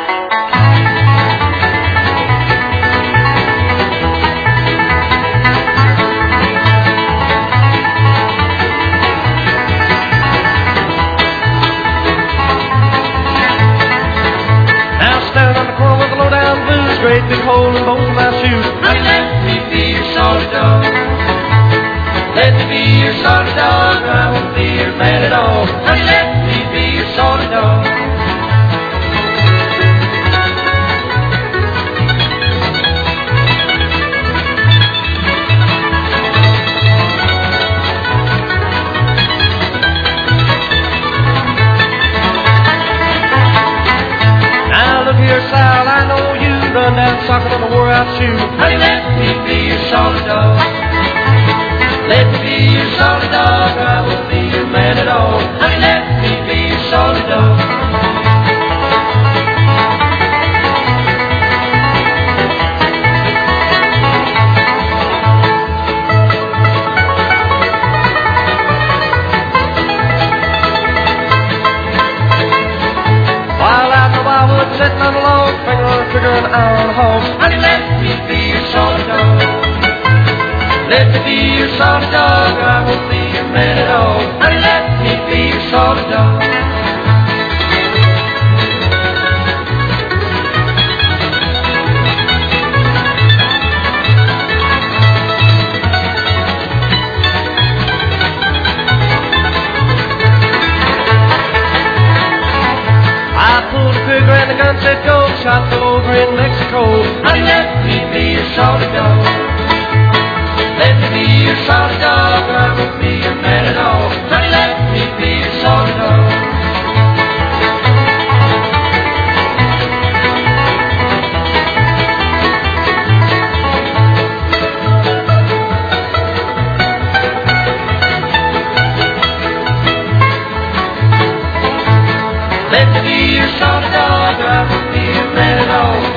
Great big hole in both of my shoes. Honey, let me be your solid dog. Let me be your solid dog. I won't be your man at all. Honey, let me be your solid dog. Now look here, Sal, I know you run down soccer on a wore-out shoe. Honey, let me be your solid dog. Let me be your solid dog. I won't be your man at all. Honey, let me be your solid dog. While out in the wildwood, sitting on a log, finger on a trigger and eye on a hog. Honey, let me be your solid dog. Let me be your solid dog. I won't be your man at all. Honey, let me be your solid dog. I pulled the trigger and the gun said go. Shot over in Mexico. Honey, let me be your solid dog. Let me be your solid dog. I won't be your man at all. Honey, let me be your solid dog. Let me be your solid dog. I won't be your man at all.